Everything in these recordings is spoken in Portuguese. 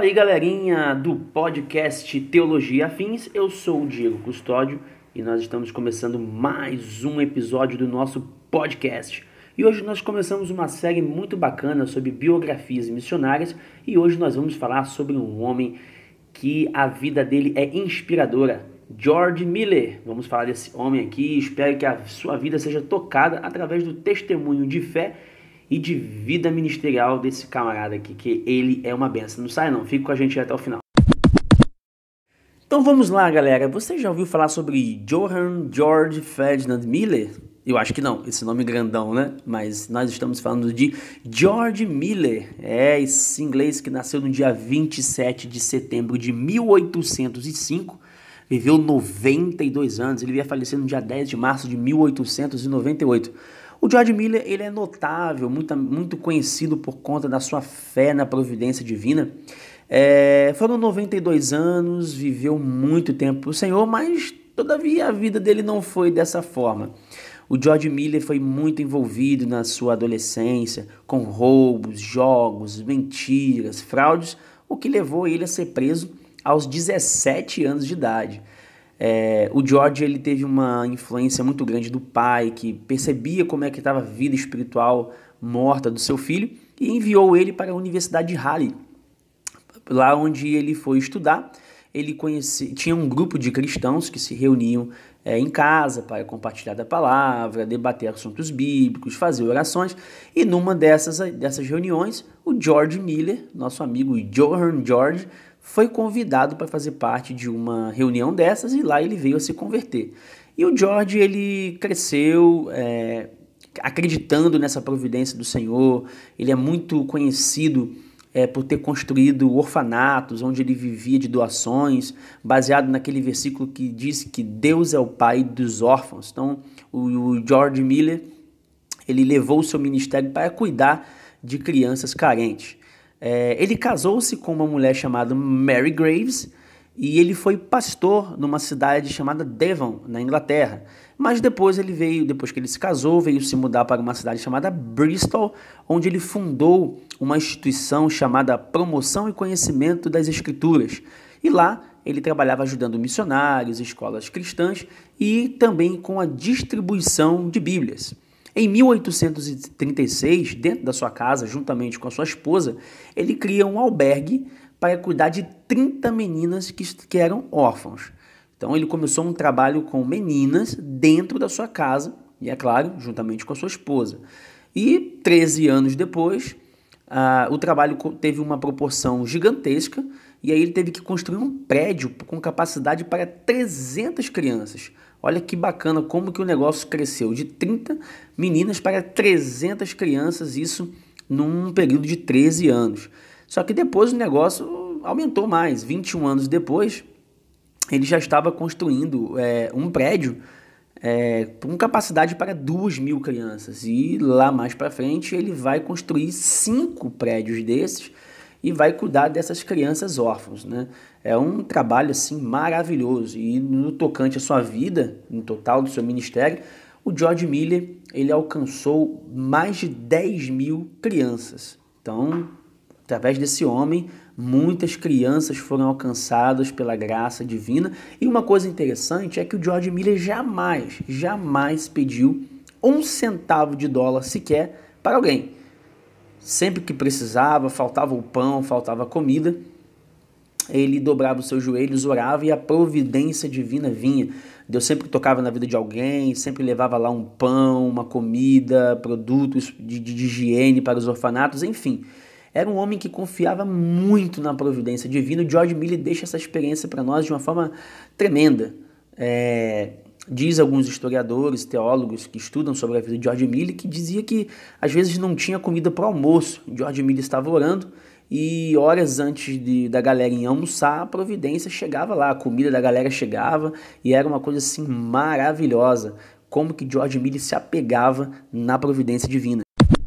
Fala aí, galerinha do podcast Teologia Afins. Eu sou o Diego Custódio e nós estamos começando mais um episódio do nosso podcast. E hoje nós começamos uma série muito bacana sobre biografias missionárias e hoje nós vamos falar sobre um homem que a vida dele é inspiradora, George Miller. Vamos falar desse homem aqui, espero que a sua vida seja tocada através do testemunho de fé e de vida ministerial desse camarada aqui, que ele é uma benção. Não sai não, fica com a gente até o final. Então vamos lá, galera. Você já ouviu falar sobre Johann George Ferdinand Miller? Eu acho que não, esse nome grandão, né? Mas nós estamos falando de George Miller. Esse inglês que nasceu no dia 27 de setembro de 1805, viveu 92 anos, ele ia falecer no dia 10 de março de 1898. O George Miller, ele é notável, muito conhecido por conta da sua fé na providência divina. Foram 92 anos, viveu muito tempo para o Senhor, mas todavia a vida dele não foi dessa forma. O George Miller foi muito envolvido na sua adolescência com roubos, jogos, mentiras, fraudes, o que levou ele a ser preso aos 17 anos de idade. O George, ele teve uma influência muito grande do pai, que percebia como é que estava a vida espiritual morta do seu filho e enviou ele para a Universidade de Halle. Lá onde ele foi estudar, tinha um grupo de cristãos que se reuniam em casa para compartilhar da palavra, debater assuntos bíblicos, fazer orações, e numa dessas reuniões, o George Miller, nosso amigo Johann George, foi convidado para fazer parte de uma reunião dessas e lá ele veio a se converter. E o George, ele cresceu acreditando nessa providência do Senhor. Ele é muito conhecido por ter construído orfanatos, onde ele vivia de doações, baseado naquele versículo que diz que Deus é o pai dos órfãos. Então, o George Miller, ele levou o seu ministério para cuidar de crianças carentes. Ele casou-se com uma mulher chamada Mary Graves e ele foi pastor numa cidade chamada Devon, na Inglaterra. Mas depois que ele se casou, veio se mudar para uma cidade chamada Bristol, onde ele fundou uma instituição chamada Promoção e Conhecimento das Escrituras. E lá ele trabalhava ajudando missionários, escolas cristãs e também com a distribuição de Bíblias. Em 1836, dentro da sua casa, juntamente com a sua esposa, ele cria um albergue para cuidar de 30 meninas que eram órfãos. Então ele começou um trabalho com meninas dentro da sua casa, e é claro, juntamente com a sua esposa. E 13 anos depois, o trabalho teve uma proporção gigantesca, e aí ele teve que construir um prédio com capacidade para 300 crianças. Olha que bacana como que o negócio cresceu de 30 meninas para 300 crianças, isso num período de 13 anos. Só que depois o negócio aumentou mais. 21 anos depois, ele já estava construindo um prédio com capacidade para 2.000 crianças. E lá mais para frente ele vai construir 5 prédios desses e vai cuidar dessas crianças órfãs, né? É um trabalho assim maravilhoso. E no tocante à sua vida, no total do seu ministério, o George Miller, ele alcançou mais de 10.000 crianças. Então, através desse homem, muitas crianças foram alcançadas pela graça divina. E uma coisa interessante é que o George Miller jamais pediu $1 sequer para alguém. Sempre que precisava, faltava o pão, faltava a comida, ele dobrava os seus joelhos, orava e a providência divina vinha. Deus sempre tocava na vida de alguém, sempre levava lá um pão, uma comida, produtos de higiene para os orfanatos, enfim. Era um homem que confiava muito na providência divina. O George Miller deixa essa experiência para nós de uma forma tremenda. Diz alguns historiadores, teólogos que estudam sobre a vida de George Miller, que dizia que às vezes não tinha comida para o almoço. George Miller estava orando e horas antes da galera almoçar, a providência chegava lá, a comida da galera chegava e era uma coisa assim maravilhosa, como que George Miller se apegava na providência divina.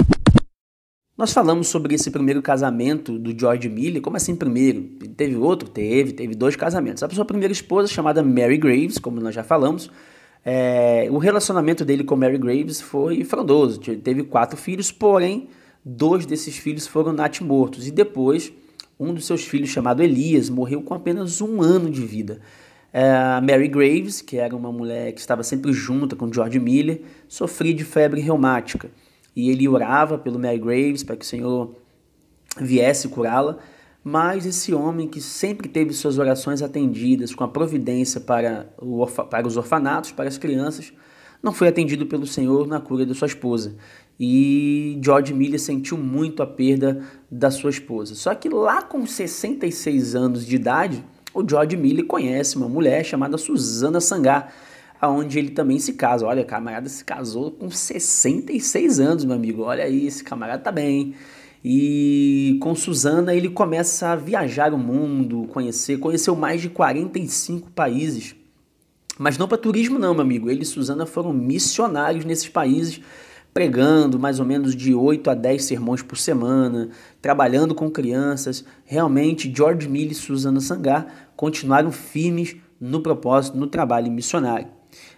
Nós falamos sobre esse primeiro casamento do George Miller. Como assim primeiro? Teve outro? Teve 2 casamentos. A sua primeira esposa, chamada Mary Graves, como nós já falamos, o relacionamento dele com Mary Graves foi frondoso. Teve 4 filhos, porém 2 desses filhos foram natimortos. E depois um dos seus filhos, chamado Elias, morreu com apenas 1 ano de vida. A Mary Graves, que era uma mulher que estava sempre junta com George Miller, sofria de febre reumática. E ele orava pelo Mary Graves para que o Senhor viesse curá-la, mas esse homem que sempre teve suas orações atendidas com a providência para os orfanatos, para as crianças, não foi atendido pelo Senhor na cura de sua esposa. E George Miller sentiu muito a perda da sua esposa. Só que lá com 66 anos de idade, o George Miller conhece uma mulher chamada Susana Sangar, aonde ele também se casa. Olha, o camarada se casou com 66 anos, meu amigo. Olha aí, esse camarada tá bem. E com Susana ele começa a viajar o mundo, conheceu mais de 45 países. Mas não para turismo não, meu amigo. Ele e Susana foram missionários nesses países, pregando mais ou menos de 8 a 10 sermões por semana, trabalhando com crianças. Realmente, George Miller e Susana Sangar continuaram firmes no propósito, no trabalho missionário.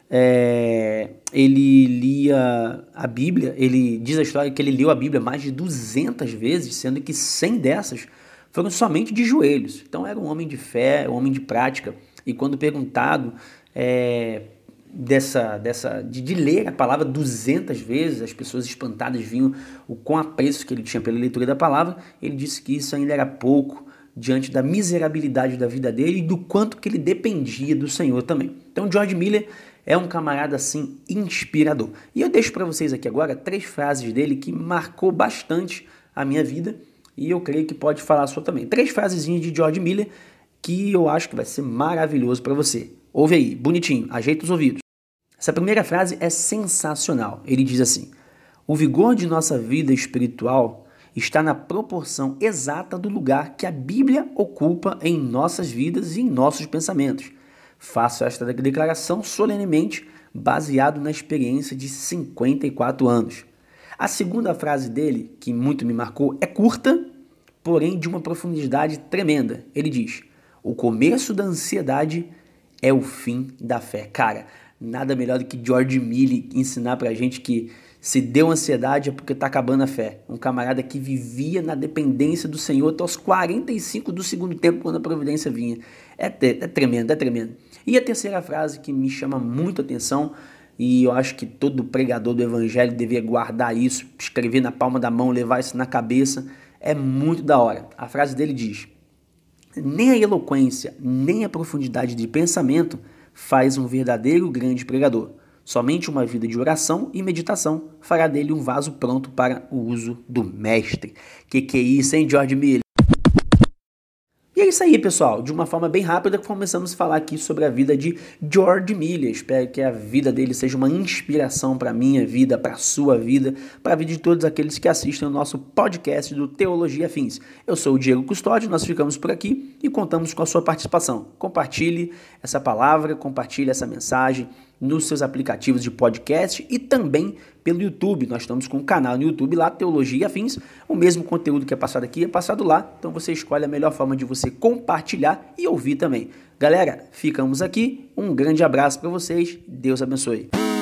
Ele lia a Bíblia, ele diz a história que ele leu a Bíblia mais de 200 vezes, sendo que 100 dessas foram somente de joelhos. Então era um homem de fé, um homem de prática. E quando perguntado de ler a palavra 200 vezes, as pessoas espantadas viam o quão apreço que ele tinha pela leitura da palavra. Ele disse que isso ainda era pouco diante da miserabilidade da vida dele e do quanto que ele dependia do Senhor também. Então George Miller é um camarada assim inspirador. E eu deixo para vocês aqui agora 3 frases dele que marcou bastante a minha vida e eu creio que pode falar a sua também. 3 frasezinhas de George Miller que eu acho que vai ser maravilhoso para você. Ouve aí, bonitinho, ajeita os ouvidos. Essa primeira frase é sensacional. Ele diz assim: o vigor de nossa vida espiritual está na proporção exata do lugar que a Bíblia ocupa em nossas vidas e em nossos pensamentos. Faço esta declaração solenemente, baseado na experiência de 54 anos. A segunda frase dele, que muito me marcou, é curta, porém de uma profundidade tremenda. Ele diz: o começo da ansiedade é o fim da fé. Cara, nada melhor do que George Miller ensinar pra gente que se deu ansiedade é porque tá acabando a fé. Um camarada que vivia na dependência do Senhor até os 45 do segundo tempo, quando a providência vinha. É tremendo, é tremendo. E a terceira frase que me chama muito a atenção, e eu acho que todo pregador do evangelho deveria guardar isso, escrever na palma da mão, levar isso na cabeça, é muito da hora. A frase dele diz: nem a eloquência, nem a profundidade de pensamento faz um verdadeiro grande pregador. Somente uma vida de oração e meditação fará dele um vaso pronto para o uso do mestre. Que é isso, hein, George Miller? E é isso aí, pessoal. De uma forma bem rápida, começamos a falar aqui sobre a vida de George Miller. Espero que a vida dele seja uma inspiração para a minha vida, para a sua vida, para a vida de todos aqueles que assistem o nosso podcast do Teologia Afins. Eu sou o Diego Custódio, nós ficamos por aqui e contamos com a sua participação. Compartilhe essa palavra, compartilhe essa mensagem nos seus aplicativos de podcast e também pelo YouTube. Nós estamos com um canal no YouTube lá, Teologia Afins. O mesmo conteúdo que é passado aqui é passado lá. Então você escolhe a melhor forma de você compartilhar e ouvir também. Galera, ficamos aqui. Um grande abraço para vocês. Deus abençoe.